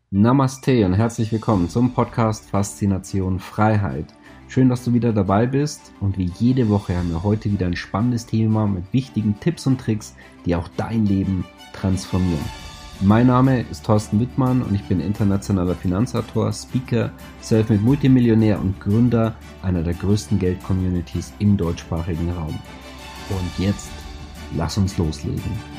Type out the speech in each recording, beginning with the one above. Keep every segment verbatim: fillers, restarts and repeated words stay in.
Namaste und herzlich willkommen zum Podcast Faszination Freiheit. Schön, dass du wieder dabei bist und wie jede Woche haben wir heute wieder ein spannendes Thema mit wichtigen Tipps und Tricks, die auch dein Leben transformieren. Mein Name ist Thorsten Wittmann und ich bin internationaler Finanzautor, Speaker, Selfmade Multimillionär und Gründer einer der größten Geld-Communities im deutschsprachigen Raum. Und jetzt, lass uns loslegen.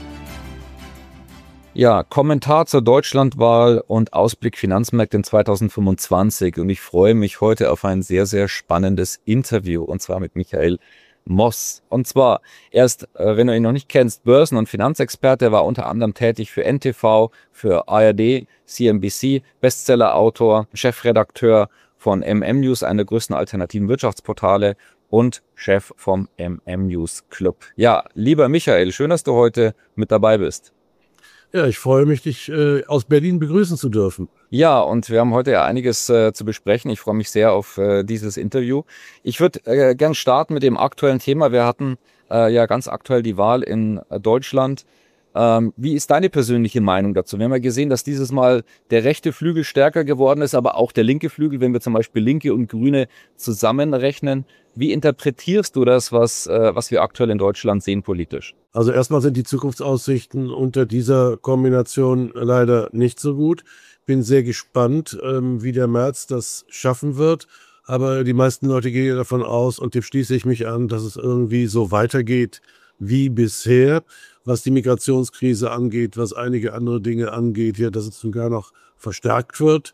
Ja, Kommentar zur Deutschlandwahl und Ausblick Finanzmärkte in zweitausendfünfundzwanzig. Und ich freue mich heute auf ein sehr, sehr spannendes Interview, und zwar mit Michael Moss. Und zwar, er ist, wenn du ihn noch nicht kennst, Börsen- und Finanzexperte. Er war unter anderem tätig für N T V, für A R D, C N B C, Bestsellerautor, Chefredakteur von M M News, einer der größten alternativen Wirtschaftsportale, und Chef vom M M News Club. Ja, lieber Michael, schön, dass du heute mit dabei bist. Ja, ich freue mich, dich äh, aus Berlin begrüßen zu dürfen. Ja, und wir haben heute ja einiges äh, zu besprechen. Ich freue mich sehr auf äh, dieses Interview. Ich würde äh, gern starten mit dem aktuellen Thema. Wir hatten äh, ja ganz aktuell die Wahl in äh, Deutschland. Ähm, wie ist deine persönliche Meinung dazu? Wir haben ja gesehen, dass dieses Mal der rechte Flügel stärker geworden ist, aber auch der linke Flügel, wenn wir zum Beispiel Linke und Grüne zusammenrechnen. Wie interpretierst du das, was, äh, was wir aktuell in Deutschland sehen politisch? Also erstmal sind die Zukunftsaussichten unter dieser Kombination leider nicht so gut. Bin sehr gespannt, ähm, wie der Merz das schaffen wird. Aber die meisten Leute gehen davon aus, und dem schließe ich mich an, dass es irgendwie so weitergeht wie bisher, was die Migrationskrise angeht, was einige andere Dinge angeht, ja, dass es sogar noch verstärkt wird.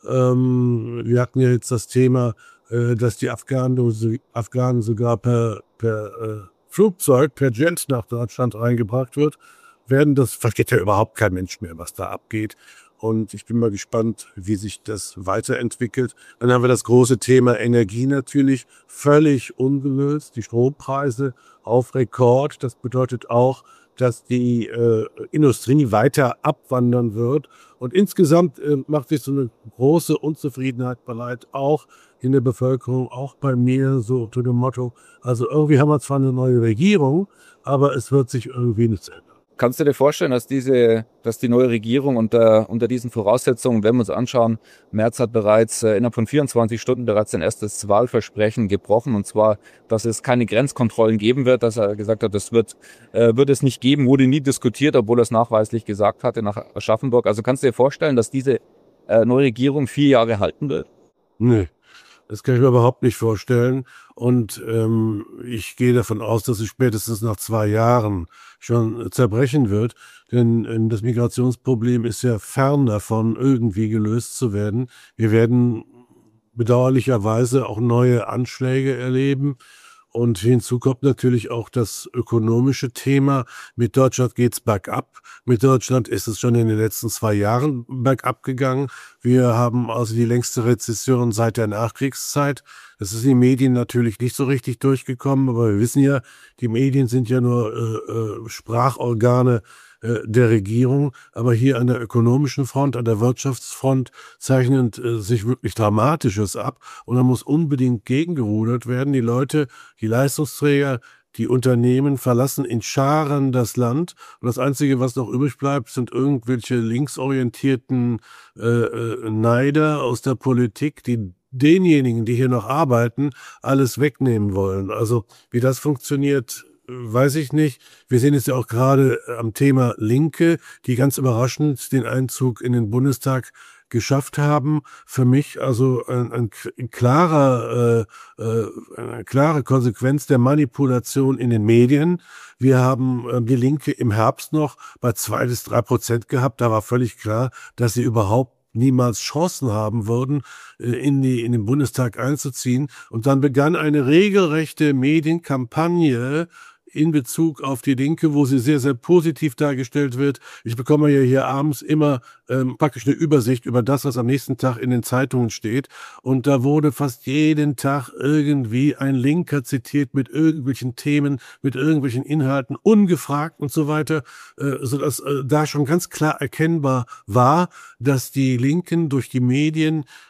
Ähm, wir hatten ja jetzt das Thema, äh, dass die Afghanen, Afghanen sogar per, per äh, Flugzeug, per Jet nach Deutschland reingebracht wird, werden das, versteht ja überhaupt kein Mensch mehr, was da abgeht. Und ich bin mal gespannt, wie sich das weiterentwickelt. Dann haben wir das große Thema Energie natürlich völlig ungelöst. Die Strompreise auf Rekord. Das bedeutet auch, dass die äh, Industrie weiter abwandern wird. Und insgesamt äh, macht sich so eine große Unzufriedenheit bereit, auch in der Bevölkerung, auch bei mir, so unter dem Motto, also irgendwie haben wir zwar eine neue Regierung, aber es wird sich irgendwie nichts ändern. Kannst du dir vorstellen, dass diese, dass die neue Regierung unter, unter diesen Voraussetzungen, wenn wir uns anschauen, Merz hat bereits äh, innerhalb von vierundzwanzig Stunden bereits sein erstes Wahlversprechen gebrochen, und zwar, dass es keine Grenzkontrollen geben wird, dass er gesagt hat, das wird, äh, wird es nicht geben, wurde nie diskutiert, obwohl er es nachweislich gesagt hatte nach Aschaffenburg. Also kannst du dir vorstellen, dass diese äh, neue Regierung vier Jahre halten wird? Nee. Das kann ich mir überhaupt nicht vorstellen. Und ähm, ich gehe davon aus, dass es spätestens nach zwei Jahren schon zerbrechen wird. Denn äh, das Migrationsproblem ist ja fern davon, irgendwie gelöst zu werden. Wir werden bedauerlicherweise auch neue Anschläge erleben. Und hinzu kommt natürlich auch das ökonomische Thema. Mit Deutschland geht's bergab. Mit Deutschland ist es schon in den letzten zwei Jahren bergab gegangen. Wir haben also die längste Rezession seit der Nachkriegszeit. Das ist in den Medien natürlich nicht so richtig durchgekommen, aber wir wissen ja, die Medien sind ja nur äh, äh, Sprachorgane äh, der Regierung. Aber hier an der ökonomischen Front, an der Wirtschaftsfront zeichnet äh, sich wirklich Dramatisches ab. Und da muss unbedingt gegengerudert werden. Die Leute, die Leistungsträger, die Unternehmen verlassen in Scharen das Land. Und das Einzige, was noch übrig bleibt, sind irgendwelche linksorientierten äh, äh, Neider aus der Politik, die denjenigen, die hier noch arbeiten, alles wegnehmen wollen. Also wie das funktioniert, weiß ich nicht. Wir sehen es ja auch gerade am Thema Linke, die ganz überraschend den Einzug in den Bundestag geschafft haben. Für mich also ein, ein, ein klarer, äh, äh, eine klare Konsequenz der Manipulation in den Medien. Wir haben äh, die Linke im Herbst noch bei zwei bis drei Prozent gehabt. Da war völlig klar, dass sie überhaupt niemals Chancen haben würden, in, die, in den Bundestag einzuziehen. Und dann begann eine regelrechte Medienkampagne in Bezug auf die Linke, wo sie sehr, sehr positiv dargestellt wird. Ich bekomme ja hier abends immer ähm, praktisch eine Übersicht über das, was am nächsten Tag in den Zeitungen steht. Und da wurde fast jeden Tag irgendwie ein Linker zitiert mit irgendwelchen Themen, mit irgendwelchen Inhalten, ungefragt und so weiter, äh, sodass äh, da schon ganz klar erkennbar war, dass die Linken durch die Medien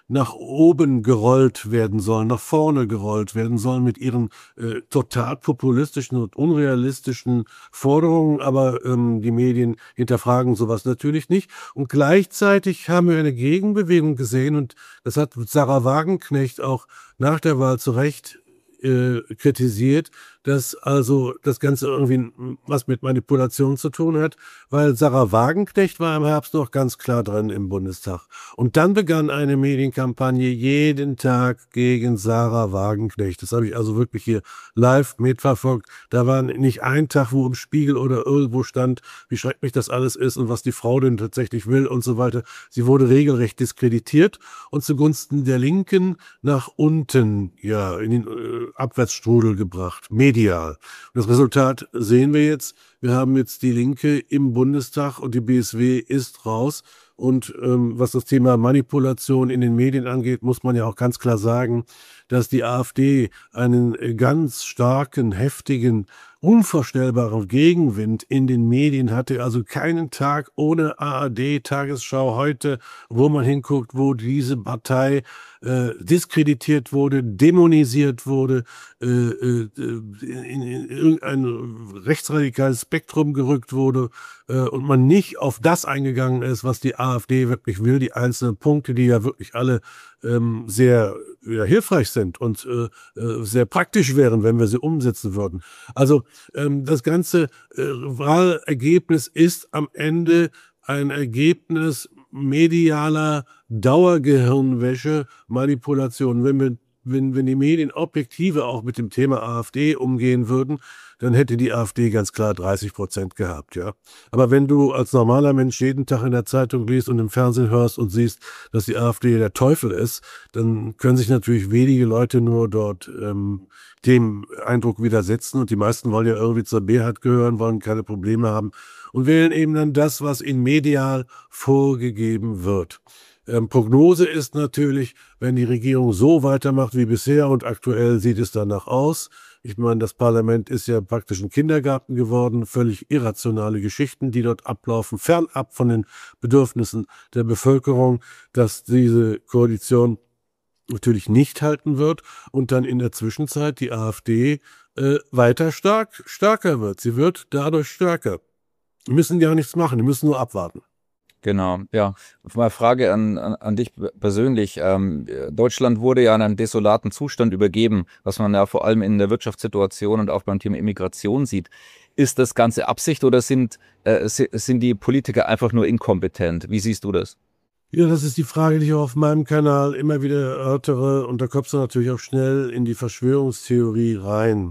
nach oben gerollt werden sollen, nach vorne gerollt werden sollen mit ihren äh, total populistischen und unrealistischen Forderungen, aber ähm, die Medien hinterfragen sowas natürlich nicht. Und gleichzeitig haben wir eine Gegenbewegung gesehen, und das hat Sarah Wagenknecht auch nach der Wahl zu Recht äh, kritisiert, dass also das Ganze irgendwie was mit Manipulation zu tun hat, weil Sarah Wagenknecht war im Herbst noch ganz klar drin im Bundestag. Und dann begann eine Medienkampagne jeden Tag gegen Sarah Wagenknecht. Das habe ich also wirklich hier live mitverfolgt. Da war nicht ein Tag, wo im Spiegel oder irgendwo stand, wie schrecklich das alles ist und was die Frau denn tatsächlich will und so weiter. Sie wurde regelrecht diskreditiert und zugunsten der Linken nach unten, ja, in den äh, Abwärtsstrudel gebracht. Medial. Das Resultat sehen wir jetzt. Wir haben jetzt die Linke im Bundestag und die B S W ist raus. Und ähm, was das Thema Manipulation in den Medien angeht, muss man ja auch ganz klar sagen, dass die AfD einen ganz starken, heftigen, unvorstellbaren Gegenwind in den Medien hatte. Also keinen Tag ohne A R D, Tagesschau, heute, wo man hinguckt, wo diese Partei äh, diskreditiert wurde, dämonisiert wurde, äh, äh, in, in irgendein rechtsradikales Spektrum gerückt wurde äh, und man nicht auf das eingegangen ist, was die AfD wirklich will, die einzelnen Punkte, die ja wirklich alle ähm, sehr ja, hilfreich sind und äh, sehr praktisch wären, wenn wir sie umsetzen würden. Also ähm, das ganze äh, Wahlergebnis ist am Ende ein Ergebnis medialer Dauergehirnwäsche, Manipulation. Wenn wir Wenn, wenn die Medien objektive auch mit dem Thema AfD umgehen würden, dann hätte die AfD ganz klar dreißig Prozent gehabt, ja. Aber wenn du als normaler Mensch jeden Tag in der Zeitung liest und im Fernsehen hörst und siehst, dass die AfD der Teufel ist, dann können sich natürlich wenige Leute nur dort ähm, dem Eindruck widersetzen, und die meisten wollen ja irgendwie zur Mehrheit gehören, wollen keine Probleme haben und wählen eben dann das, was ihnen medial vorgegeben wird. Ähm, Prognose ist natürlich, wenn die Regierung so weitermacht wie bisher, und aktuell sieht es danach aus. Ich meine, das Parlament ist ja praktisch ein Kindergarten geworden, völlig irrationale Geschichten, die dort ablaufen, fernab von den Bedürfnissen der Bevölkerung, dass diese Koalition natürlich nicht halten wird und dann in der Zwischenzeit die AfD äh, weiter stark, stärker wird. Sie wird dadurch stärker. Die müssen gar nichts machen, die müssen nur abwarten. Genau, ja. Mal Frage an, an, an dich persönlich. Ähm, Deutschland wurde ja in einen desolaten Zustand übergeben, was man ja vor allem in der Wirtschaftssituation und auch beim Thema Immigration sieht. Ist das Ganze Absicht oder sind, äh, sind die Politiker einfach nur inkompetent? Wie siehst du das? Ja, das ist die Frage, die ich auch auf meinem Kanal immer wieder erörtere, und da kommst du natürlich auch schnell in die Verschwörungstheorie rein.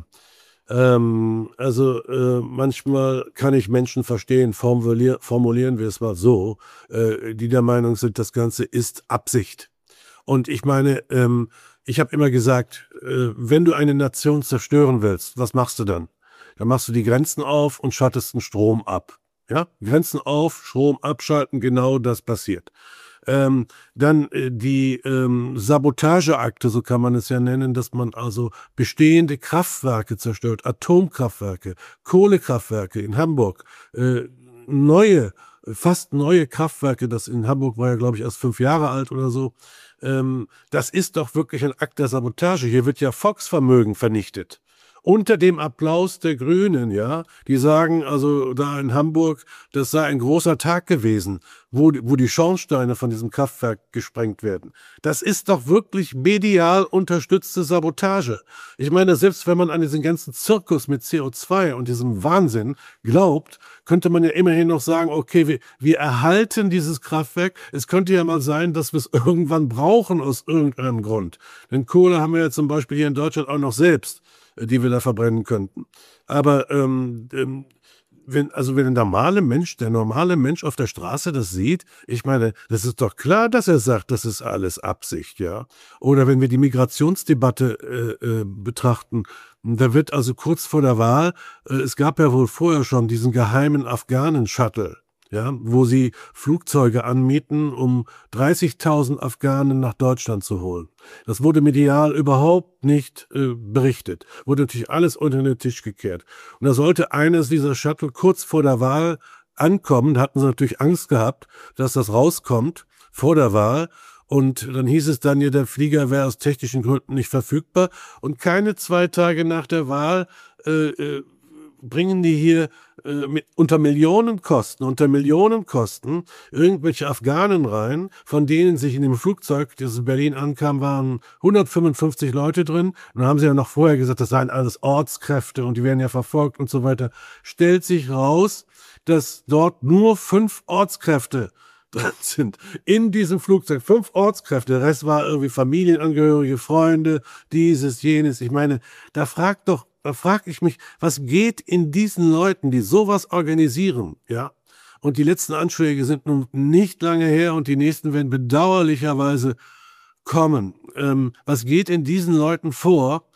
Ähm, also äh, manchmal kann ich Menschen verstehen, formulier, formulieren wir es mal so, äh, die der Meinung sind, das Ganze ist Absicht. Und ich meine, ähm, ich habe immer gesagt, äh, wenn du eine Nation zerstören willst, was machst du dann? Dann machst du die Grenzen auf und schattest den Strom ab. Ja, Grenzen auf, Strom abschalten, genau das passiert. Ähm, dann äh, die ähm, Sabotageakte, so kann man es ja nennen, dass man also bestehende Kraftwerke zerstört, Atomkraftwerke, Kohlekraftwerke in Hamburg, äh, neue, fast neue Kraftwerke, das in Hamburg war ja, glaube ich, erst fünf Jahre alt oder so. Ähm, das ist doch wirklich ein Akt der Sabotage. Hier wird ja Volksvermögen vernichtet. Unter dem Applaus der Grünen, ja, die sagen also da in Hamburg, das sei ein großer Tag gewesen, wo, wo die Schornsteine von diesem Kraftwerk gesprengt werden. Das ist doch wirklich medial unterstützte Sabotage. Ich meine, selbst wenn man an diesen ganzen Zirkus mit C O zwei und diesem Wahnsinn glaubt, könnte man ja immerhin noch sagen, okay, wir, wir erhalten dieses Kraftwerk. Es könnte ja mal sein, dass wir es irgendwann brauchen aus irgendeinem Grund. Denn Kohle haben wir ja zum Beispiel hier in Deutschland auch noch selbst, die wir da verbrennen könnten. Aber ähm, ähm, wenn, also wenn der normale Mensch, der normale Mensch auf der Straße das sieht, ich meine, das ist doch klar, dass er sagt, das ist alles Absicht, ja. Oder wenn wir die Migrationsdebatte äh, äh, betrachten, da wird also kurz vor der Wahl, äh, es gab ja wohl vorher schon diesen geheimen Afghanen-Shuttle, ja, wo sie Flugzeuge anmieten, um dreißigtausend Afghanen nach Deutschland zu holen. Das wurde medial überhaupt nicht äh, berichtet. Wurde natürlich alles unter den Tisch gekehrt. Und da sollte eines dieser Shuttle kurz vor der Wahl ankommen. Da hatten sie natürlich Angst gehabt, dass das rauskommt vor der Wahl. Und dann hieß es dann ja, der Flieger wäre aus technischen Gründen nicht verfügbar. Und keine zwei Tage nach der Wahl äh, äh, bringen die hier äh, mit, unter Millionenkosten, unter Millionenkosten irgendwelche Afghanen rein, von denen sich in dem Flugzeug, das in Berlin ankam, waren hundertfünfundfünfzig Leute drin. Und dann haben sie ja noch vorher gesagt, das seien alles Ortskräfte und die werden ja verfolgt und so weiter. Stellt sich raus, dass dort nur fünf Ortskräfte drin sind. In diesem Flugzeug fünf Ortskräfte. Der Rest war irgendwie Familienangehörige, Freunde, dieses, jenes. Ich meine, da fragt doch Da frage ich mich, was geht in diesen Leuten, die sowas organisieren, ja? Und die letzten Anschläge sind nun nicht lange her und die nächsten werden bedauerlicherweise kommen. Ähm, was geht in diesen Leuten vor,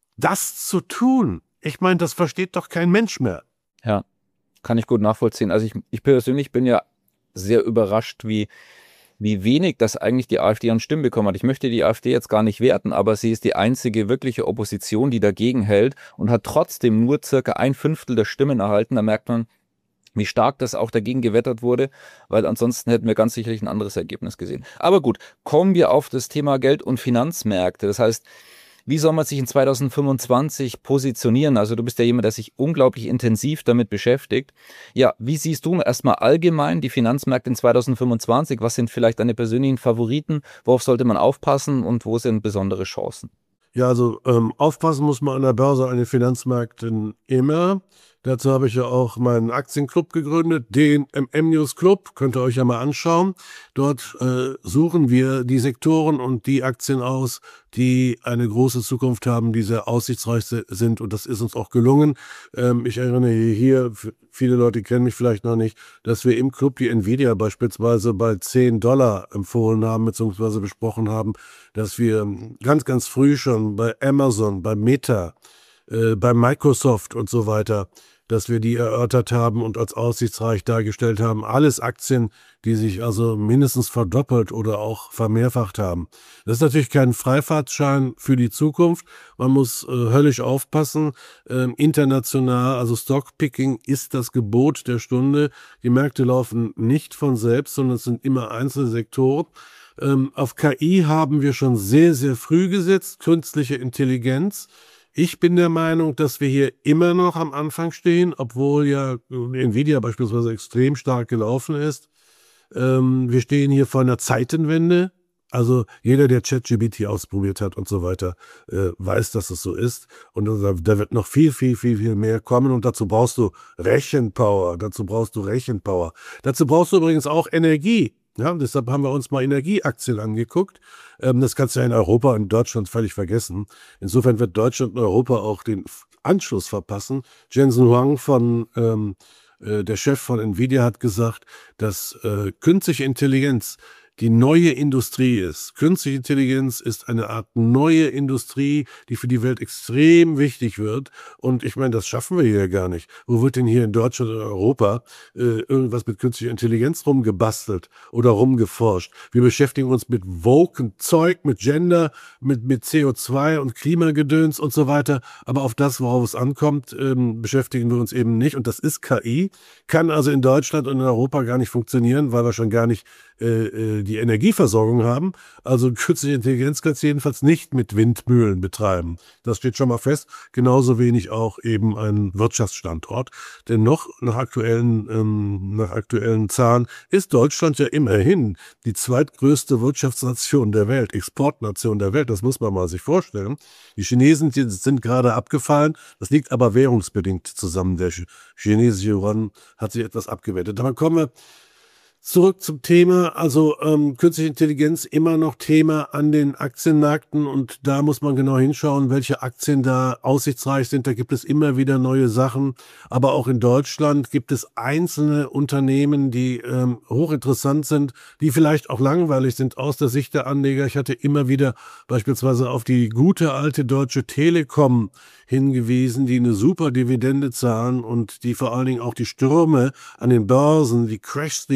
das zu tun? Ich meine, das versteht doch kein Mensch mehr. Ja, kann ich gut nachvollziehen. Also ich, ich persönlich bin ja sehr überrascht, wie wie wenig das eigentlich die AfD an Stimmen bekommen hat. Ich möchte die AfD jetzt gar nicht werten, aber sie ist die einzige wirkliche Opposition, die dagegen hält und hat trotzdem nur circa ein Fünftel der Stimmen erhalten. Da merkt man, wie stark das auch dagegen gewettert wurde, weil ansonsten hätten wir ganz sicherlich ein anderes Ergebnis gesehen. Aber gut, kommen wir auf das Thema Geld- und Finanzmärkte. Das heißt, wie soll man sich in zweitausendfünfundzwanzig positionieren? Also du bist ja jemand, der sich unglaublich intensiv damit beschäftigt. Ja, wie siehst du erstmal allgemein die Finanzmärkte in zweitausendfünfundzwanzig? Was sind vielleicht deine persönlichen Favoriten? Worauf sollte man aufpassen und wo sind besondere Chancen? Ja, also ähm, aufpassen muss man an der Börse, an den Finanzmärkten immer. Dazu habe ich ja auch meinen Aktienclub gegründet, den M M News Club, könnt ihr euch ja mal anschauen. Dort äh, suchen wir die Sektoren und die Aktien aus, die eine große Zukunft haben, die sehr aussichtsreich sind, und das ist uns auch gelungen. Ähm, ich erinnere hier, viele Leute kennen mich vielleicht noch nicht, dass wir im Club die Nvidia beispielsweise bei zehn Dollar empfohlen haben bzw. besprochen haben, dass wir ganz, ganz früh schon bei Amazon, bei Meta, äh, bei Microsoft und so weiter, dass wir die erörtert haben und als aussichtsreich dargestellt haben. Alles Aktien, die sich also mindestens verdoppelt oder auch vermehrfacht haben. Das ist natürlich kein Freifahrtschein für die Zukunft. Man muss äh, höllisch aufpassen. Ähm, international, also Stockpicking ist das Gebot der Stunde. Die Märkte laufen nicht von selbst, sondern es sind immer einzelne Sektoren. Ähm, auf K I haben wir schon sehr, sehr früh gesetzt. Künstliche Intelligenz. Ich bin der Meinung, dass wir hier immer noch am Anfang stehen, obwohl ja Nvidia beispielsweise extrem stark gelaufen ist. Ähm, wir stehen hier vor einer Zeitenwende. Also jeder, der ChatGPT ausprobiert hat und so weiter, äh, weiß, dass es so ist. Und da, da wird noch viel, viel, viel, viel mehr kommen. Und dazu brauchst du Rechenpower. Dazu brauchst du Rechenpower. Dazu brauchst du übrigens auch Energie. Ja, deshalb haben wir uns mal Energieaktien angeguckt. Ähm, das kannst du ja in Europa und Deutschland völlig vergessen. Insofern wird Deutschland und Europa auch den Anschluss verpassen. Jensen Huang von ähm, äh, der Chef von Nvidia hat gesagt, dass äh, künstliche Intelligenz die neue Industrie ist. Künstliche Intelligenz ist eine Art neue Industrie, die für die Welt extrem wichtig wird. Und ich meine, das schaffen wir hier gar nicht. Wo wird denn hier in Deutschland oder Europa äh, irgendwas mit künstlicher Intelligenz rumgebastelt oder rumgeforscht? Wir beschäftigen uns mit woken Zeug, mit Gender, mit, mit C O zwei und Klimagedöns und so weiter. Aber auf das, worauf es ankommt, ähm, beschäftigen wir uns eben nicht. Und das ist K I. Kann also in Deutschland und in Europa gar nicht funktionieren, weil wir schon gar nicht äh, die Energieversorgung haben. Also künstliche Intelligenz kannst du jedenfalls nicht mit Windmühlen betreiben. Das steht schon mal fest. Genauso wenig auch eben ein Wirtschaftsstandort. Denn noch nach aktuellen, ähm, nach aktuellen Zahlen ist Deutschland ja immerhin die zweitgrößte Wirtschaftsnation der Welt, Exportnation der Welt. Das muss man mal sich vorstellen. Die Chinesen die sind gerade abgefallen. Das liegt aber währungsbedingt zusammen. Der chinesische Yuan hat sich etwas abgewertet. Aber kommen wir zurück zum Thema, also ähm, künstliche Intelligenz immer noch Thema an den Aktienmärkten, und da muss man genau hinschauen, welche Aktien da aussichtsreich sind. Da gibt es immer wieder neue Sachen, aber auch in Deutschland gibt es einzelne Unternehmen, die ähm, hochinteressant sind, die vielleicht auch langweilig sind aus der Sicht der Anleger. Ich hatte immer wieder beispielsweise auf die gute alte Deutsche Telekom hingewiesen, die eine super Dividende zahlen und die vor allen Dingen auch die Stürme an den Börsen, die Crashs, die wir damals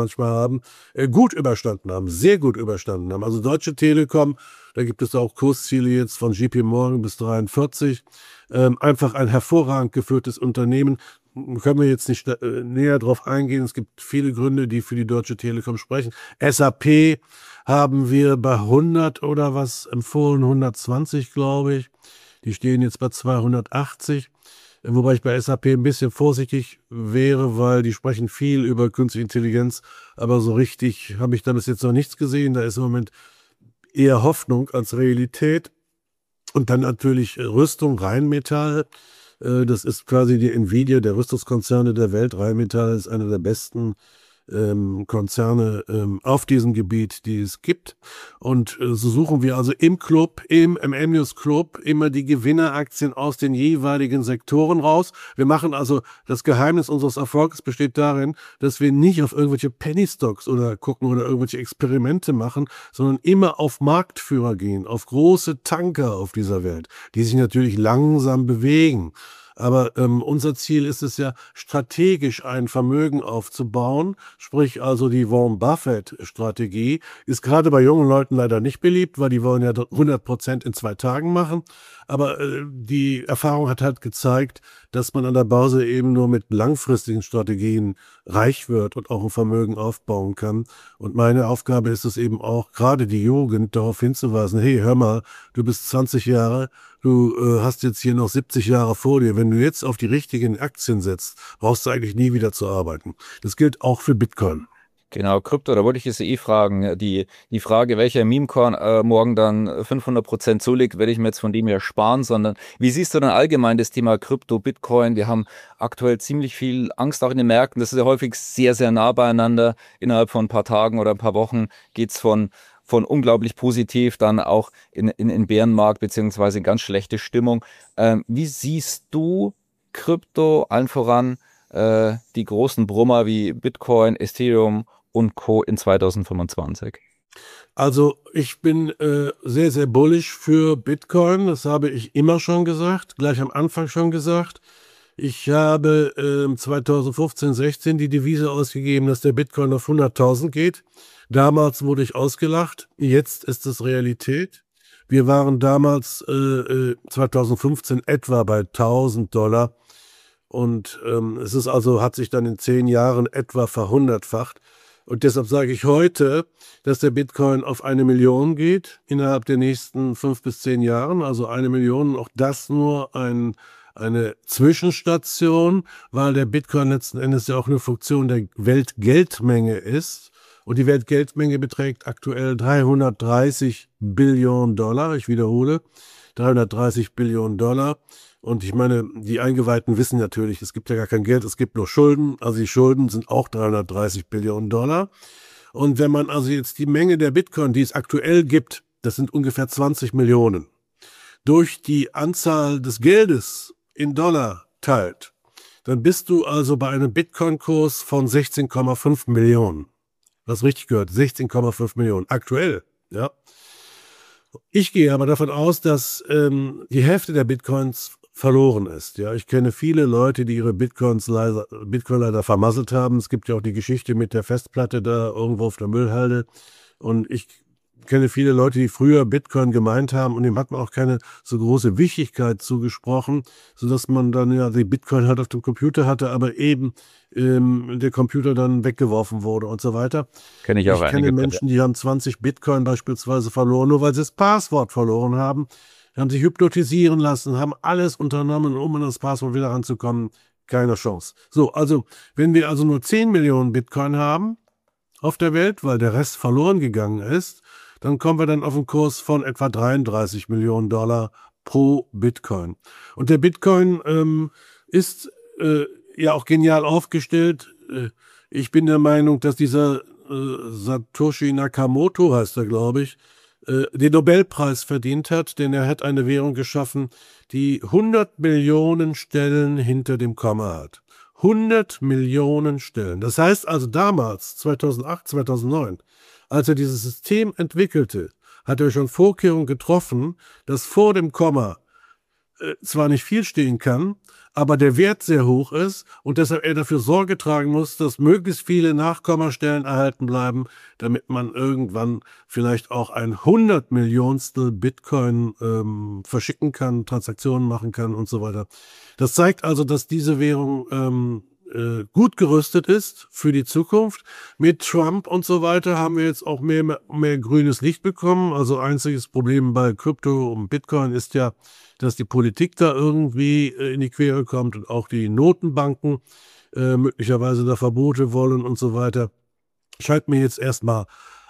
manchmal haben, äh, gut überstanden haben, sehr gut überstanden haben. Also Deutsche Telekom, da gibt es auch Kursziele jetzt von J P Morgan bis dreiundvierzig. Ähm, einfach ein hervorragend geführtes Unternehmen. Können wir jetzt nicht äh, näher drauf eingehen. Es gibt viele Gründe, die für die Deutsche Telekom sprechen. S A P haben wir bei hundert oder was empfohlen, hundertzwanzig, glaube ich. Die stehen jetzt bei zweihundertachtzig. Wobei ich bei S A P ein bisschen vorsichtig wäre, weil die sprechen viel über Künstliche Intelligenz, aber so richtig habe ich da bis jetzt noch nichts gesehen. Da ist im Moment eher Hoffnung als Realität. Und dann natürlich Rüstung, Rheinmetall. Das ist quasi die Nvidia der Rüstungskonzerne der Welt. Rheinmetall ist einer der besten ähm, Konzerne ähm, auf diesem Gebiet, die es gibt. Und äh, so suchen wir also im Club, im M M News Club, immer die Gewinneraktien aus den jeweiligen Sektoren raus. Wir machen also, das Geheimnis unseres Erfolgs besteht darin, dass wir nicht auf irgendwelche Penny Stocks oder gucken oder irgendwelche Experimente machen, sondern immer auf Marktführer gehen, auf große Tanker auf dieser Welt, die sich natürlich langsam bewegen. Aber ähm, unser Ziel ist es ja, strategisch ein Vermögen aufzubauen. Sprich also die Warren Buffett-Strategie ist gerade bei jungen Leuten leider nicht beliebt, weil die wollen ja hundert Prozent in zwei Tagen machen. Aber äh, die Erfahrung hat halt gezeigt, dass man an der Börse eben nur mit langfristigen Strategien reich wird und auch ein Vermögen aufbauen kann. Und meine Aufgabe ist es eben auch, gerade die Jugend darauf hinzuweisen, hey, hör mal, du bist zwanzig Jahre, du äh, hast jetzt hier noch siebzig Jahre vor dir. Wenn du jetzt auf die richtigen Aktien setzt, brauchst du eigentlich nie wieder zu arbeiten. Das gilt auch für Bitcoin. Genau, Krypto, da wollte ich jetzt eh fragen. Die, die Frage, welcher Meme-Coin äh, morgen dann fünfhundert Prozent zulegt, werde ich mir jetzt von dem her sparen, sondern wie siehst du dann allgemein das Thema Krypto, Bitcoin? Wir haben aktuell ziemlich viel Angst auch in den Märkten. Das ist ja häufig sehr, sehr nah beieinander. Innerhalb von ein paar Tagen oder ein paar Wochen geht's von von unglaublich positiv dann auch in, in, in Bärenmarkt beziehungsweise in ganz schlechte Stimmung. Ähm, wie siehst du Krypto, allen voran äh, die großen Brummer wie Bitcoin, Ethereum und Co. in zweitausendfünfundzwanzig? Also ich bin äh, sehr, sehr bullish für Bitcoin. Das habe ich immer schon gesagt, gleich am Anfang schon gesagt. Ich habe äh, zweitausendfünfzehn, sechzehn die Devise ausgegeben, dass der Bitcoin auf hunderttausend geht. Damals wurde ich ausgelacht. Jetzt ist es Realität. Wir waren damals äh, zweitausendfünfzehn etwa bei tausend Dollar. Und ähm, es ist also, hat sich dann in zehn Jahren etwa verhundertfacht. Und deshalb sage ich heute, dass der Bitcoin auf eine Million geht innerhalb der nächsten fünf bis zehn Jahren. Also eine Million, auch das nur ein, eine Zwischenstation, weil der Bitcoin letzten Endes ja auch eine Funktion der Weltgeldmenge ist. Und die Weltgeldmenge beträgt aktuell dreihundertdreißig Billionen Dollar. Ich wiederhole, dreihundertdreißig Billionen Dollar. Und ich meine, die Eingeweihten wissen natürlich, es gibt ja gar kein Geld, es gibt nur Schulden. Also die Schulden sind auch dreihundertdreißig Billionen Dollar. Und wenn man also jetzt die Menge der Bitcoin, die es aktuell gibt, das sind ungefähr zwanzig Millionen, durch die Anzahl des Geldes in Dollar teilt, dann bist du also bei einem Bitcoin-Kurs von sechzehn Komma fünf Millionen. Das richtig gehört, sechzehn Komma fünf Millionen, aktuell, ja. Ich gehe aber davon aus, dass ähm, die Hälfte der Bitcoins verloren ist. Ja, ich kenne viele Leute, die ihre Bitcoins leider, Bitcoin leider vermasselt haben. Es gibt ja auch die Geschichte mit der Festplatte da irgendwo auf der Müllhalde. Und ich kenne viele Leute, die früher Bitcoin gemeint haben und dem hat man auch keine so große Wichtigkeit zugesprochen, sodass man dann ja die Bitcoin halt auf dem Computer hatte, aber eben ähm, der Computer dann weggeworfen wurde und so weiter. Kenn ich auch ich kenne Menschen, die haben zwanzig Bitcoin beispielsweise verloren, nur weil sie das Passwort verloren haben, haben sich hypnotisieren lassen, haben alles unternommen, um an das Passwort wieder ranzukommen. Keine Chance. So, also wenn wir also nur zehn Millionen Bitcoin haben auf der Welt, weil der Rest verloren gegangen ist, dann kommen wir dann auf einen Kurs von etwa dreiunddreißig Millionen Dollar pro Bitcoin. Und der Bitcoin ähm, ist äh, ja auch genial aufgestellt. Äh, ich bin der Meinung, dass dieser äh, Satoshi Nakamoto, heißt er, glaube ich, äh, den Nobelpreis verdient hat, denn er hat eine Währung geschaffen, die hundert Millionen Stellen hinter dem Komma hat. hundert Millionen Stellen. Das heißt also damals, zweitausendacht, zweitausendneun, als er dieses System entwickelte, hat er schon Vorkehrungen getroffen, dass vor dem Komma äh, zwar nicht viel stehen kann, aber der Wert sehr hoch ist und deshalb er dafür Sorge tragen muss, dass möglichst viele Nachkommastellen erhalten bleiben, damit man irgendwann vielleicht auch ein Hundertmillionstel Bitcoin ähm, verschicken kann, Transaktionen machen kann und so weiter. Das zeigt also, dass diese Währung ähm, äh, gut gerüstet ist für die Zukunft. Mit Trump und so weiter haben wir jetzt auch mehr, mehr, mehr grünes Licht bekommen. Also einziges Problem bei Krypto und Bitcoin ist ja, dass die Politik da irgendwie äh, in die Quere kommt und auch die Notenbanken äh, möglicherweise da Verbote wollen und so weiter. Scheint mir jetzt erstmal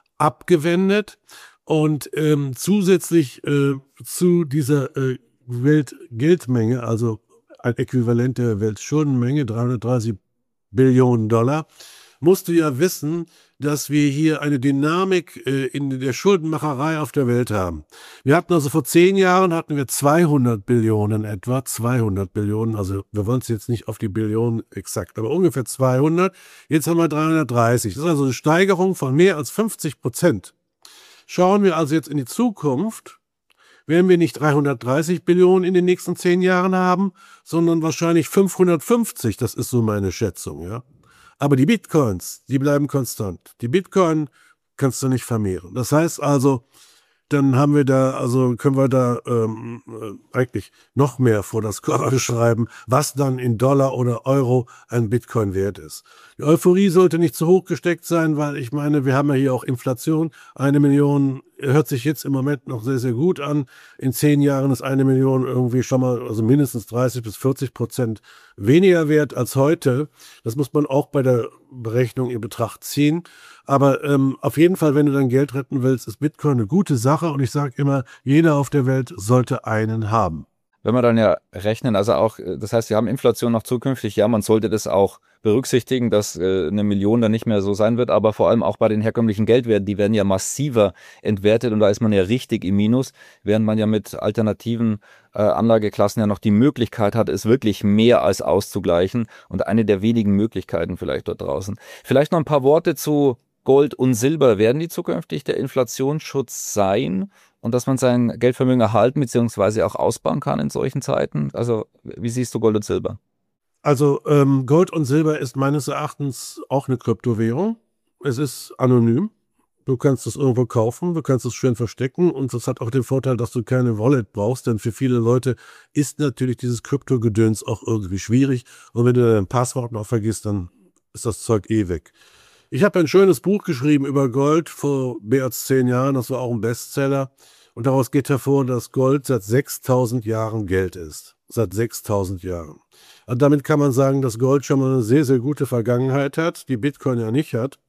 abgewendet. Und ähm, zusätzlich äh, zu dieser äh, Weltgeldmenge, also ein Äquivalent der Weltschuldenmenge, dreihundertdreißig Billionen Dollar, musst du ja wissen, dass wir hier eine Dynamik äh, in der Schuldenmacherei auf der Welt haben. Wir hatten also vor zehn Jahren hatten wir zweihundert Billionen etwa, zweihundert Billionen, also wir wollen es jetzt nicht auf die Billionen exakt, aber ungefähr zweihundert. Jetzt haben wir dreihundertdreißig. Das ist also eine Steigerung von mehr als fünfzig Prozent. Schauen wir also jetzt in die Zukunft, werden wir nicht dreihundertdreißig Billionen in den nächsten zehn Jahren haben, sondern wahrscheinlich fünfhundertfünfzig, das ist so meine Schätzung, ja. Aber die Bitcoins, die bleiben konstant. Die Bitcoin kannst du nicht vermehren. Das heißt also, dann haben wir da, also können wir da ähm, äh, eigentlich noch mehr vor das Cover schreiben, was dann in Dollar oder Euro ein Bitcoin wert ist. Die Euphorie sollte nicht zu hoch gesteckt sein, weil ich meine, wir haben ja hier auch Inflation. Eine Million hört sich jetzt im Moment noch sehr, sehr gut an. In zehn Jahren ist eine Million irgendwie schon mal, also mindestens dreißig bis vierzig Prozent weniger wert als heute. Das muss man auch bei der Berechnung in Betracht ziehen. Aber ähm, auf jeden Fall, wenn du dein Geld retten willst, ist Bitcoin eine gute Sache. Und ich sage immer, jeder auf der Welt sollte einen haben. Wenn wir dann ja rechnen, also auch, das heißt, wir haben Inflation noch zukünftig, ja, man sollte das auch berücksichtigen, dass äh, eine Million dann nicht mehr so sein wird, aber vor allem auch bei den herkömmlichen Geldwerten, die werden ja massiver entwertet und da ist man ja richtig im Minus, während man ja mit alternativen äh, Anlageklassen ja noch die Möglichkeit hat, es wirklich mehr als auszugleichen und eine der wenigen Möglichkeiten vielleicht dort draußen. Vielleicht noch ein paar Worte zu Gold und Silber. Werden die zukünftig der Inflationsschutz sein? Und dass man sein Geldvermögen erhalten bzw. auch ausbauen kann in solchen Zeiten? Also wie siehst du Gold und Silber? Also ähm, Gold und Silber ist meines Erachtens auch eine Kryptowährung. Es ist anonym. Du kannst es irgendwo kaufen, du kannst es schön verstecken und das hat auch den Vorteil, dass du keine Wallet brauchst, denn für viele Leute ist natürlich dieses Kryptogedöns auch irgendwie schwierig und wenn du dein Passwort noch vergisst, dann ist das Zeug eh weg. Ich habe ein schönes Buch geschrieben über Gold vor mehr als zehn Jahren, das war auch ein Bestseller. Und daraus geht hervor, dass Gold seit sechstausend Jahren Geld ist. Seit sechstausend Jahren. Und damit kann man sagen, dass Gold schon mal eine sehr, sehr gute Vergangenheit hat, die Bitcoin ja nicht hat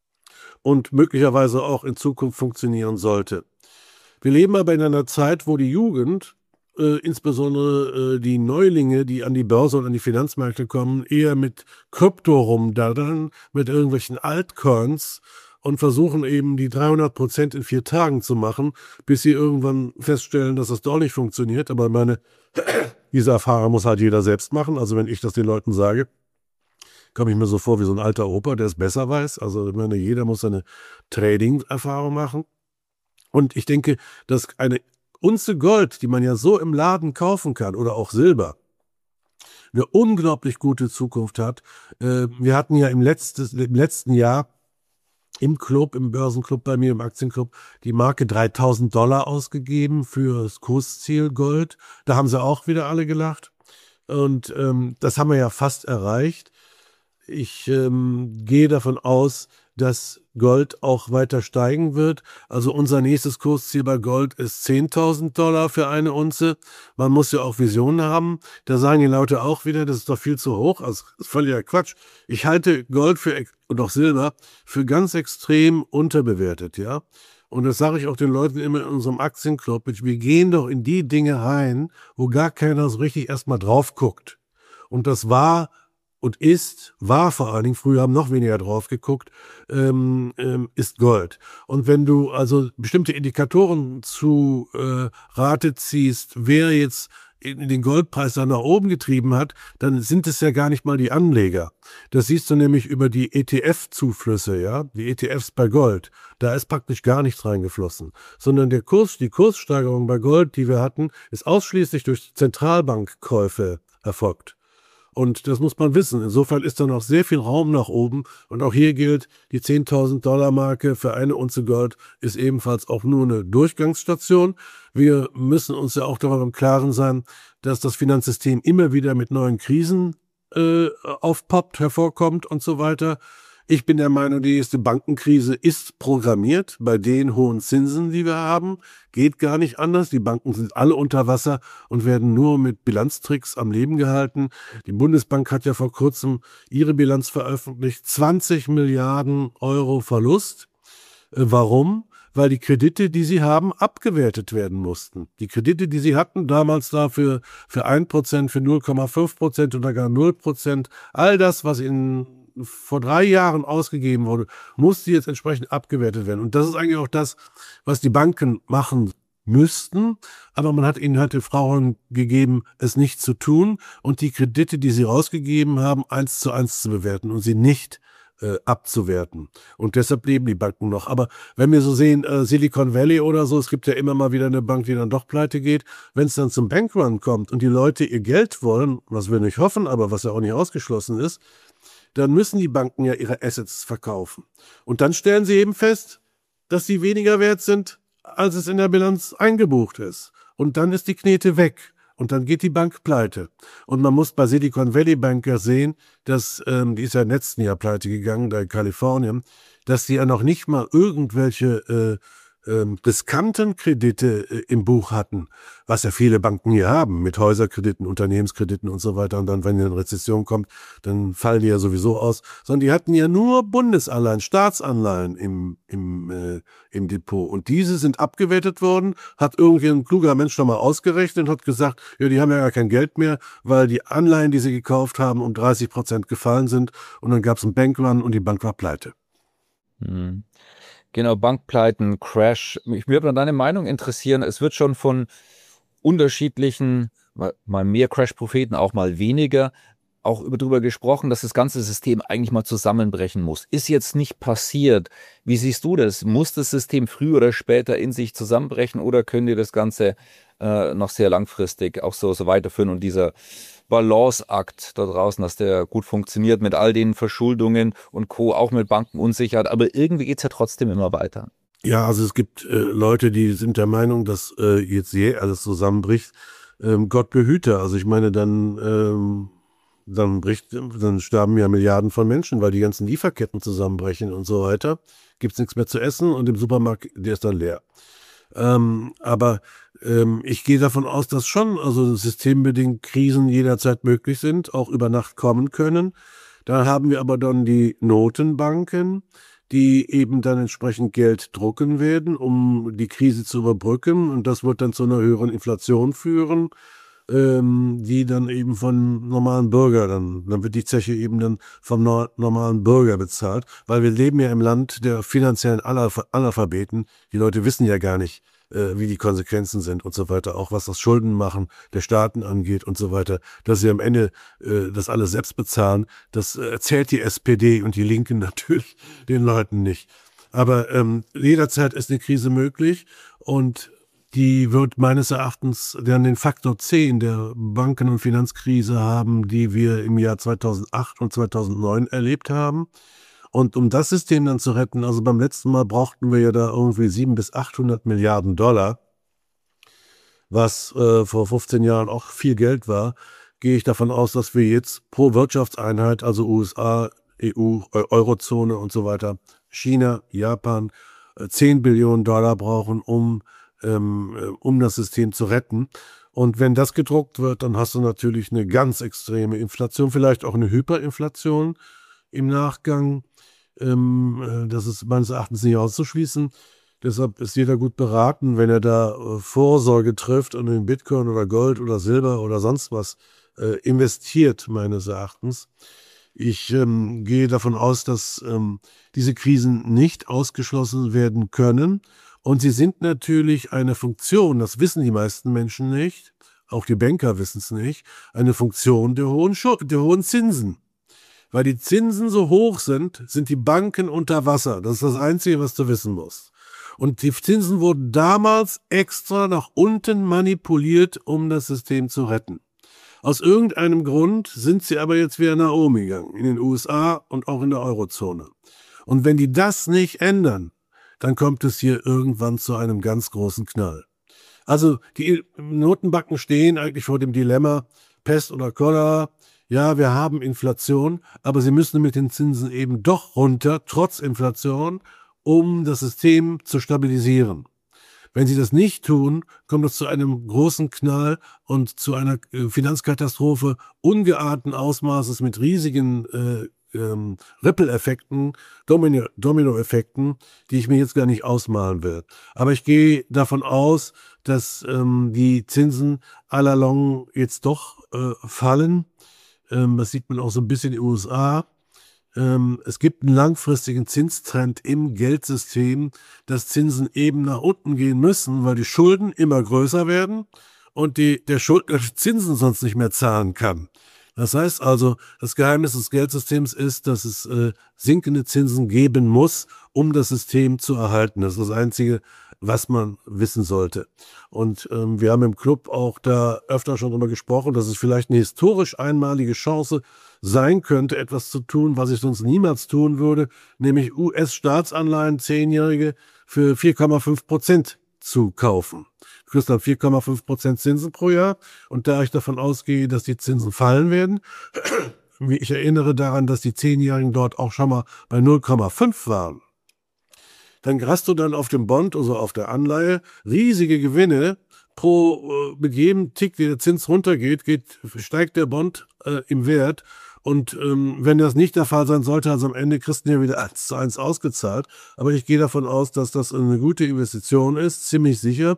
und möglicherweise auch in Zukunft funktionieren sollte. Wir leben aber in einer Zeit, wo die Jugend, Äh, insbesondere äh, die Neulinge, die an die Börse und an die Finanzmärkte kommen, eher mit Krypto rumdaddern, mit irgendwelchen Altcoins und versuchen eben die dreihundert Prozent in vier Tagen zu machen, bis sie irgendwann feststellen, dass das doch nicht funktioniert. Aber meine, diese Erfahrung muss halt jeder selbst machen. Also wenn ich das den Leuten sage, komme ich mir so vor wie so ein alter Opa, der es besser weiß. Also ich meine, jeder muss seine Trading-Erfahrung machen. Und ich denke, dass eine Unze Gold, die man ja so im Laden kaufen kann, oder auch Silber, eine unglaublich gute Zukunft hat. Äh, wir hatten ja im, letztes, im letzten Jahr im Club, im Börsenclub bei mir, im Aktienclub, die Marke dreitausend Dollar ausgegeben für das Kursziel Gold. Da haben sie auch wieder alle gelacht. Und ähm, das haben wir ja fast erreicht. Ich ähm, gehe davon aus, dass Gold auch weiter steigen wird. Also unser nächstes Kursziel bei Gold ist zehntausend Dollar für eine Unze. Man muss ja auch Visionen haben. Da sagen die Leute auch wieder, das ist doch viel zu hoch. Also das ist völliger Quatsch. Ich halte Gold für und auch Silber für ganz extrem unterbewertet, ja. Und das sage ich auch den Leuten immer in unserem Aktienclub. Wir gehen doch in die Dinge rein, wo gar keiner so richtig erstmal drauf guckt. Und das war und ist, war vor allen Dingen, früher haben noch weniger drauf geguckt, ähm, ähm, ist Gold. Und wenn du also bestimmte Indikatoren zu äh, Rate ziehst, wer jetzt den Goldpreis dann nach oben getrieben hat, dann sind es ja gar nicht mal die Anleger. Das siehst du nämlich über die E T F-Zuflüsse, ja, die E T Fs bei Gold. Da ist praktisch gar nichts reingeflossen, sondern der Kurs, die Kurssteigerung bei Gold, die wir hatten, ist ausschließlich durch Zentralbankkäufe erfolgt. Und das muss man wissen. Insofern ist da noch sehr viel Raum nach oben. Und auch hier gilt, die zehntausend Dollar Marke für eine Unze Gold ist ebenfalls auch nur eine Durchgangsstation. Wir müssen uns ja auch darüber im Klaren sein, dass das Finanzsystem immer wieder mit neuen Krisen äh, aufpoppt, hervorkommt und so weiter. Ich bin der Meinung, die nächste Bankenkrise ist programmiert bei den hohen Zinsen, die wir haben. Geht gar nicht anders. Die Banken sind alle unter Wasser und werden nur mit Bilanztricks am Leben gehalten. Die Bundesbank hat ja vor kurzem ihre Bilanz veröffentlicht. zwanzig Milliarden Euro Verlust. Äh, warum? Weil die Kredite, die sie haben, abgewertet werden mussten. Die Kredite, die sie hatten, damals dafür für ein Prozent, für null Komma fünf Prozent oder gar null Prozent, all das, was in vor drei Jahren ausgegeben wurde, musste jetzt entsprechend abgewertet werden. Und das ist eigentlich auch das, was die Banken machen müssten. Aber man hat ihnen halt den Freiraum gegeben, es nicht zu tun und die Kredite, die sie rausgegeben haben, eins zu eins zu bewerten und sie nicht äh, abzuwerten. Und deshalb leben die Banken noch. Aber wenn wir so sehen, äh, Silicon Valley oder so, es gibt ja immer mal wieder eine Bank, die dann doch pleite geht. Wenn es dann zum Bankrun kommt und die Leute ihr Geld wollen, was wir nicht hoffen, aber was ja auch nicht ausgeschlossen ist, dann müssen die Banken ja ihre Assets verkaufen. Und dann stellen sie eben fest, dass sie weniger wert sind, als es in der Bilanz eingebucht ist. Und dann ist die Knete weg. Und dann geht die Bank pleite. Und man muss bei Silicon Valley Bank ja sehen, dass, ähm, die ist ja im letzten Jahr pleite gegangen, da in Kalifornien, dass die ja noch nicht mal irgendwelche äh, ähm, riskanten Kredite äh, im Buch hatten, was ja viele Banken hier haben, mit Häuserkrediten, Unternehmenskrediten und so weiter. Und dann, wenn eine Rezession kommt, dann fallen die ja sowieso aus. Sondern die hatten ja nur Bundesanleihen, Staatsanleihen im, im, äh, im Depot. Und diese sind abgewertet worden, hat irgendwie ein kluger Mensch noch mal ausgerechnet und hat gesagt, ja, die haben ja gar kein Geld mehr, weil die Anleihen, die sie gekauft haben, um dreißig Prozent gefallen sind. Und dann gab es einen Bankrun und die Bank war pleite. Hm. Genau, Bankpleiten, Crash. Mich würde deine Meinung interessieren. Es wird schon von unterschiedlichen, mal mehr Crash-Propheten, auch mal weniger, auch darüber gesprochen, dass das ganze System eigentlich mal zusammenbrechen muss. Ist jetzt nicht passiert. Wie siehst du das? Muss das System früher oder später in sich zusammenbrechen oder können die das Ganze äh, noch sehr langfristig auch so, so weiterführen und dieser Balanceakt da draußen, dass der gut funktioniert mit all den Verschuldungen und Co., auch mit Bankenunsicherheit, aber irgendwie geht es ja trotzdem immer weiter. Ja, also es gibt äh, Leute, die sind der Meinung, dass äh, jetzt je alles zusammenbricht. Ähm, Gott behüte, also ich meine, dann, ähm, dann bricht, dann sterben ja Milliarden von Menschen, weil die ganzen Lieferketten zusammenbrechen und so weiter. Gibt's nichts mehr zu essen und im Supermarkt, der ist dann leer. Ähm, aber ähm, ich gehe davon aus, dass schon also systembedingt Krisen jederzeit möglich sind, auch über Nacht kommen können. Da haben wir aber dann die Notenbanken, die eben dann entsprechend Geld drucken werden, um die Krise zu überbrücken. Und das wird dann zu einer höheren Inflation führen, ähm, die dann eben von normalen Bürgern, dann, dann wird die Zeche eben dann vom no- normalen Bürger bezahlt, weil wir leben ja im Land der finanziellen Analph- Analphabeten. Die Leute wissen ja gar nicht, äh, wie die Konsequenzen sind und so weiter, auch was das Schuldenmachen der Staaten angeht und so weiter, dass sie am Ende äh, das alles selbst bezahlen. Das äh, erzählt die S P D und die Linken natürlich den Leuten nicht. Aber ähm, jederzeit ist eine Krise möglich und die wird meines Erachtens dann den Faktor zehn der Banken- und Finanzkrise haben, die wir im Jahr zweitausendacht und zweitausendneun erlebt haben. Und um das System dann zu retten, also beim letzten Mal brauchten wir ja da irgendwie siebenhundert bis achthundert Milliarden Dollar, was äh, vor fünfzehn Jahren auch viel Geld war, gehe ich davon aus, dass wir jetzt pro Wirtschaftseinheit, also U S A, E U, Eu- Eurozone und so weiter, China, Japan, äh, zehn Billionen Dollar brauchen, um ähm, äh, um das System zu retten. Und wenn das gedruckt wird, dann hast du natürlich eine ganz extreme Inflation, vielleicht auch eine Hyperinflation im Nachgang. Ähm, äh, das ist meines Erachtens nicht auszuschließen. Deshalb ist jeder gut beraten, wenn er da äh, Vorsorge trifft und in Bitcoin oder Gold oder Silber oder sonst was äh, investiert, meines Erachtens. Ich ähm, gehe davon aus, dass ähm, diese Krisen nicht ausgeschlossen werden können. Und sie sind natürlich eine Funktion, das wissen die meisten Menschen nicht, auch die Banker wissen es nicht, eine Funktion der hohen, Schu der hohen Zinsen. Weil die Zinsen so hoch sind, sind die Banken unter Wasser. Das ist das Einzige, was du wissen musst. Und die Zinsen wurden damals extra nach unten manipuliert, um das System zu retten. Aus irgendeinem Grund sind sie aber jetzt wieder nach oben gegangen, in den U S A und auch in der Eurozone. Und wenn die das nicht ändern, dann kommt es hier irgendwann zu einem ganz großen Knall. Also die Notenbanken stehen eigentlich vor dem Dilemma, Pest oder Cholera. Ja, wir haben Inflation, aber sie müssen mit den Zinsen eben doch runter, trotz Inflation, um das System zu stabilisieren. Wenn sie das nicht tun, kommt es zu einem großen Knall und zu einer äh, Finanzkatastrophe ungeahnten Ausmaßes mit riesigen äh, ähm, Ripple-Effekten, Domino- Domino-Effekten, die ich mir jetzt gar nicht ausmalen will. Aber ich gehe davon aus, dass ähm, die Zinsen à la longue jetzt doch äh, fallen. Ähm, das sieht man auch so ein bisschen in den U S A. Ähm, es gibt einen langfristigen Zinstrend im Geldsystem, dass Zinsen eben nach unten gehen müssen, weil die Schulden immer größer werden und die, der Schuldner Zinsen sonst nicht mehr zahlen kann. Das heißt also, das Geheimnis des Geldsystems ist, dass es äh, sinkende Zinsen geben muss, um das System zu erhalten. Das ist das Einzige, was man wissen sollte. Und ähm, wir haben im Club auch da öfter schon drüber gesprochen, dass es vielleicht eine historisch einmalige Chance sein könnte, etwas zu tun, was ich sonst niemals tun würde, nämlich U S-Staatsanleihen, zehnjährige, für vier Komma fünf Prozent zu kaufen. Du kriegst dann vier Komma fünf Prozent Zinsen pro Jahr und da ich davon ausgehe, dass die Zinsen fallen werden, ich erinnere daran, dass die zehnjährigen dort auch schon mal bei null Komma fünf waren, dann hast du dann auf dem Bond, also auf der Anleihe, riesige Gewinne. Pro, mit jedem Tick, der der Zins runtergeht, geht, steigt der Bond äh, im Wert. Und ähm, wenn das nicht der Fall sein sollte, also am Ende kriegst du ja wieder eins zu eins ausgezahlt. Aber ich gehe davon aus, dass das eine gute Investition ist, ziemlich sicher.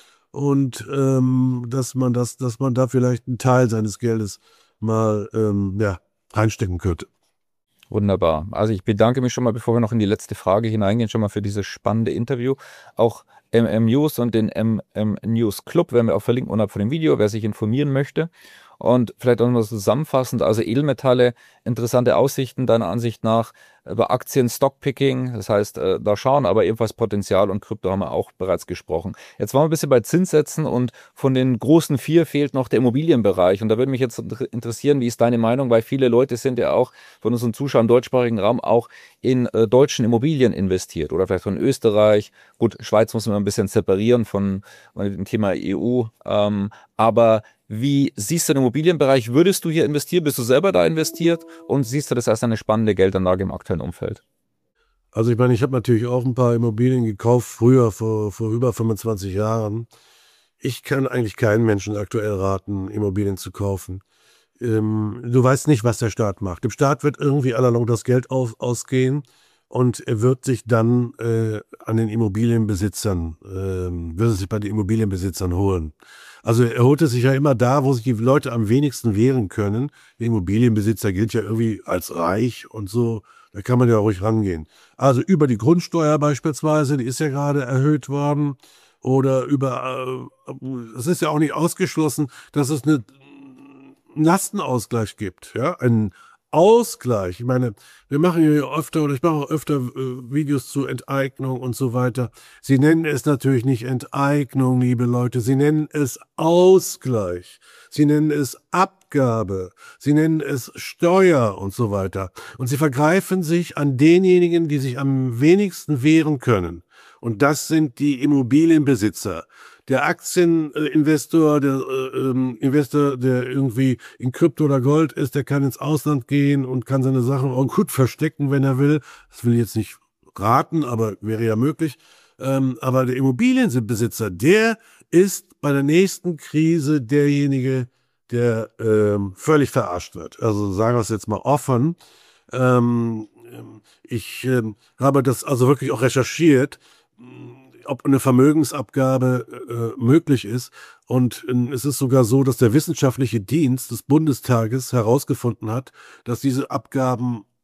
Und ähm, dass man das, dass man da vielleicht einen Teil seines Geldes mal ähm, ja, reinstecken könnte. Wunderbar. Also ich bedanke mich schon mal, bevor wir noch in die letzte Frage hineingehen, schon mal für dieses spannende Interview. Auch M M News und den M M News Club werden wir auch verlinken unterhalb von dem Video, wer sich informieren möchte. Und vielleicht auch noch zusammenfassend, also Edelmetalle, interessante Aussichten deiner Ansicht nach über Aktien, Stockpicking, das heißt, äh, da schauen, aber ebenfalls Potenzial und Krypto haben wir auch bereits gesprochen. Jetzt waren wir ein bisschen bei Zinssätzen und von den großen vier fehlt noch der Immobilienbereich und da würde mich jetzt interessieren, wie ist deine Meinung, weil viele Leute sind ja auch von unseren Zuschauern im deutschsprachigen Raum auch in äh, deutschen Immobilien investiert oder vielleicht von Österreich. Gut, Schweiz muss man ein bisschen separieren von, von dem Thema E U, ähm, aber wie siehst du den Immobilienbereich? Würdest du hier investieren? Bist du selber da investiert? Und siehst du das als eine spannende Geldanlage im aktuellen Umfeld? Also ich meine, ich habe natürlich auch ein paar Immobilien gekauft, früher, vor, vor über fünfundzwanzig Jahren. Ich kann eigentlich keinen Menschen aktuell raten, Immobilien zu kaufen. Ähm, du weißt nicht, was der Staat macht. Dem Staat wird irgendwie allalong das Geld auf, ausgehen und er wird sich dann äh, an den Immobilienbesitzern, äh, wird es sich bei den Immobilienbesitzern holen. Also er holt es sich ja immer da, wo sich die Leute am wenigsten wehren können. Der Immobilienbesitzer gilt ja irgendwie als reich und so, da kann man ja ruhig rangehen. Also über die Grundsteuer beispielsweise, die ist ja gerade erhöht worden, oder über, äh, es ist ja auch nicht ausgeschlossen, dass es eine, einen Lastenausgleich gibt, ja, einen Ausgleich. Ich meine, wir machen ja öfter, oder ich mache auch öfter äh, Videos zu Enteignung und so weiter. Sie nennen es natürlich nicht Enteignung, liebe Leute. Sie nennen es Ausgleich. Sie nennen es Abgabe. Sie nennen es Steuer und so weiter. Und sie vergreifen sich an denjenigen, die sich am wenigsten wehren können. Und das sind die Immobilienbesitzer. Der Aktieninvestor, der äh, ähm, Investor, der irgendwie in Krypto oder Gold ist, der kann ins Ausland gehen und kann seine Sachen auch gut verstecken, wenn er will. Das will ich jetzt nicht raten, aber wäre ja möglich. Ähm, aber der Immobilienbesitzer, der ist bei der nächsten Krise derjenige, der ähm, völlig verarscht wird. Also sagen wir es jetzt mal offen. Ähm, ich ähm, habe das also wirklich auch recherchiert, ob eine Vermögensabgabe äh, möglich ist. Und äh, es ist sogar so, dass der wissenschaftliche Dienst des Bundestages herausgefunden hat, dass diese Abgaben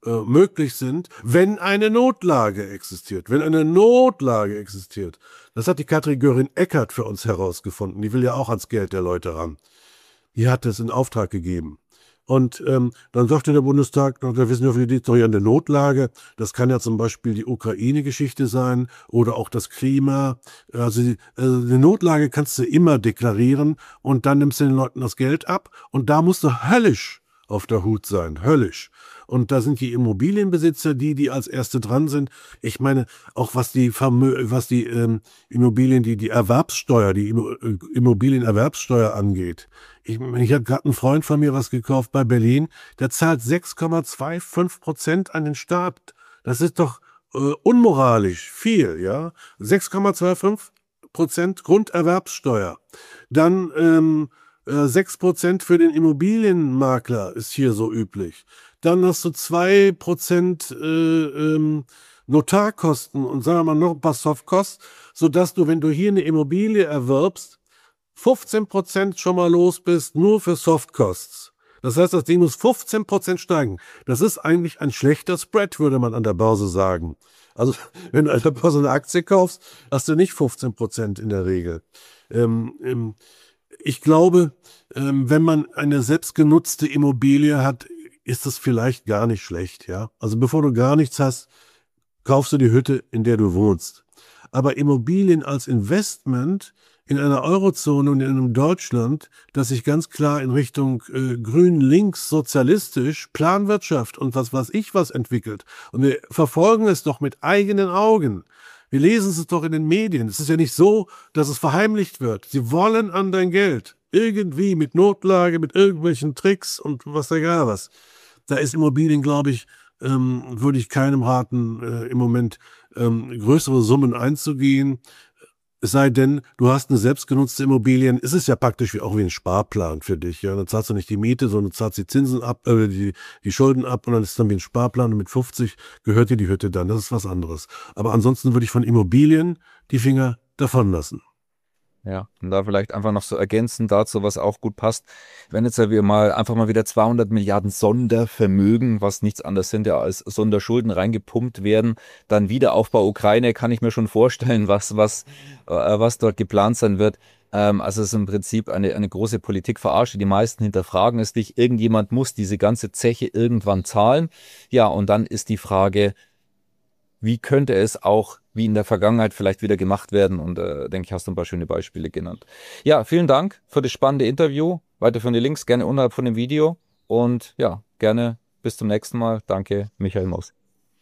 äh, möglich sind, wenn eine Notlage existiert. Wenn eine Notlage existiert. Das hat die Katrin Göring-Eckardt für uns herausgefunden. Die will ja auch ans Geld der Leute ran. Die hat es in Auftrag gegeben. Und ähm, dann sagte der Bundestag, da wissen wir, die ist doch ja eine Notlage. Das kann ja zum Beispiel die Ukraine-Geschichte sein oder auch das Klima. Also die, also eine Notlage kannst du immer deklarieren und dann nimmst du den Leuten das Geld ab. Und da musst du höllisch auf der Hut sein, höllisch. Und da sind die Immobilienbesitzer die, die als Erste dran sind. Ich meine, auch was die Vermö was die ähm, Immobilien, die die Erwerbssteuer, die Immobilienerwerbssteuer angeht. Ich, ich habe gerade einen Freund von mir was gekauft bei Berlin, der zahlt sechs Komma fünfundzwanzig Prozent an den Staat. Das ist doch äh, unmoralisch viel, ja. sechs Komma fünfundzwanzig Prozent Grunderwerbssteuer. Dann ähm, äh, sechs Prozent für den Immobilienmakler ist hier so üblich. Dann hast du zwei Prozent äh, ähm, Notarkosten und sagen wir mal noch ein paar Softcosts, sodass du, wenn du hier eine Immobilie erwirbst, fünfzehn Prozent schon mal los bist, nur für Softcosts. Das heißt, das Ding muss fünfzehn Prozent steigen. Das ist eigentlich ein schlechter Spread, würde man an der Börse sagen. Also, wenn du an der Börse eine Aktie kaufst, hast du nicht fünfzehn Prozent in der Regel. Ähm, ähm, ich glaube, ähm, wenn man eine selbstgenutzte Immobilie hat, ist das vielleicht gar nicht schlecht, ja. Also, bevor du gar nichts hast, kaufst du die Hütte, in der du wohnst. Aber Immobilien als Investment in einer Eurozone und in einem Deutschland, das sich ganz klar in Richtung äh, grün-links, sozialistisch, Planwirtschaft und was weiß ich was entwickelt. Und wir verfolgen es doch mit eigenen Augen. Wir lesen es doch in den Medien. Es ist ja nicht so, dass es verheimlicht wird. Sie wollen an dein Geld. Irgendwie mit Notlage, mit irgendwelchen Tricks und was da gar was. Da ist Immobilien, glaube ich, ähm, würde ich keinem raten, äh, im Moment ähm, größere Summen einzugehen. Es sei denn, du hast eine selbstgenutzte Immobilien, ist es ja praktisch wie auch wie ein Sparplan für dich. Ja, dann zahlst du nicht die Miete, sondern du zahlst die Zinsen ab, äh, die, die Schulden ab und dann ist es dann wie ein Sparplan und mit fünfzig gehört dir die Hütte dann. Das ist was anderes. Aber ansonsten würde ich von Immobilien die Finger davon lassen. Ja, und da vielleicht einfach noch so ergänzend dazu, was auch gut passt. Wenn jetzt ja wir mal einfach mal wieder zweihundert Milliarden Sondervermögen, was nichts anderes sind ja als Sonderschulden reingepumpt werden, dann Wiederaufbau Ukraine, kann ich mir schon vorstellen, was, was, äh, was dort geplant sein wird. Ähm, also es ist im Prinzip eine, eine große Politikverarsche. Die meisten hinterfragen es nicht. Irgendjemand muss diese ganze Zeche irgendwann zahlen. Ja, und dann ist die Frage, wie könnte es auch wie in der Vergangenheit vielleicht wieder gemacht werden? Und äh, denke ich, hast du ein paar schöne Beispiele genannt. Ja, vielen Dank für das spannende Interview. Weiterführende Links gerne unterhalb von dem Video. Und ja, gerne bis zum nächsten Mal. Danke, Michael Moss.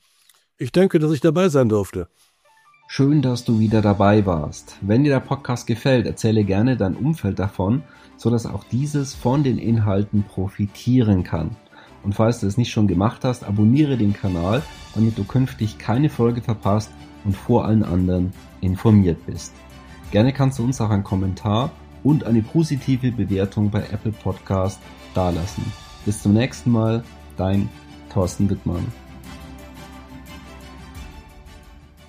Ich danke, dass ich dabei sein durfte. Schön, dass du wieder dabei warst. Wenn dir der Podcast gefällt, erzähle gerne dein Umfeld davon, sodass auch dieses von den Inhalten profitieren kann. Und falls du es nicht schon gemacht hast, abonniere den Kanal, damit du künftig keine Folge verpasst und vor allen anderen informiert bist. Gerne kannst du uns auch einen Kommentar und eine positive Bewertung bei Apple Podcast dalassen. Bis zum nächsten Mal, dein Thorsten Wittmann.